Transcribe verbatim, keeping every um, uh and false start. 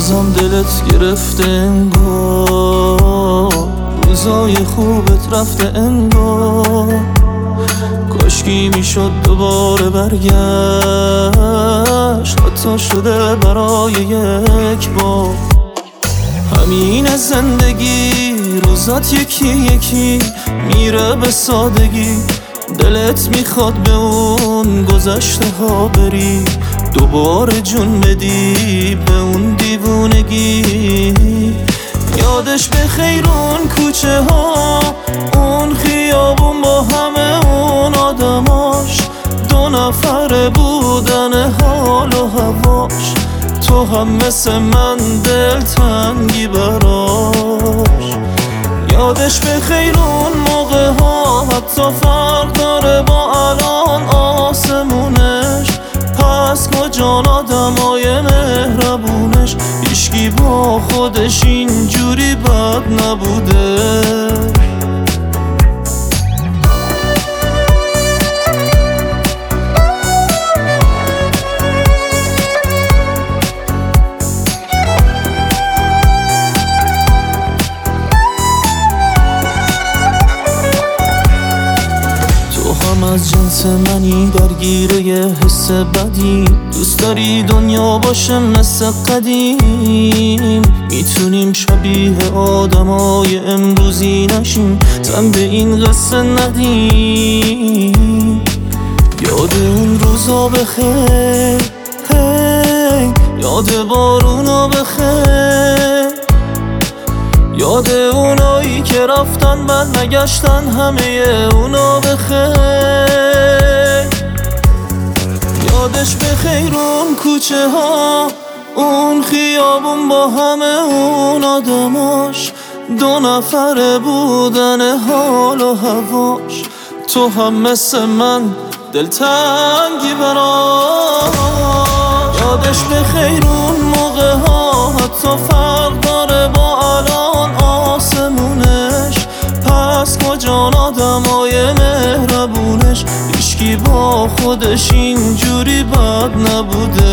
بازم دلت گرفته انگار، روزای خوبت رفته انگار. کاشکی میشد دوباره برگشت، حتی شده برای یک بار. همین زندگی روزات یکی یکی میره به سادگی، دلت میخواد به اون گذشته ها بری، دوباره جون بدی به اون دیوونگی. یادش به خیر اون کوچه ها، اون خیابون با همه اون آدماش، دو نفره بودن حال و هواش. تو هم مثل من دلتنگی براش. یادش به خیر اون موقع ها، حتی فرق داره با الان آسمونش. پس کجان آدمای مهربونش، هیچکی با خودش اینجوری بد نبوده. از جنس منی درگیره یه حس بدی، دوست داری دنیا باشه مثل قدیم. میتونیم شبیه آدمای امروزی نشیم، تن به این قصه ندیم. یاد اون روزا بخیر، هی یاد بارونا بخیر، یاد اونایی که رفتن بعد نگشتن، همه اونا بخیر. یادش بخیر اون کوچه ها، اون خیابون با همه اون آدماش، دو نفره بودن حال و هواش. تو هم مثل من دلتنگی براش. یادش بخیر اون موقع ها، حتی فرق داره با الان آسمونش. پس کجان آدمای مهربونش، هیچکی با خودش اینجوری بد نبوده.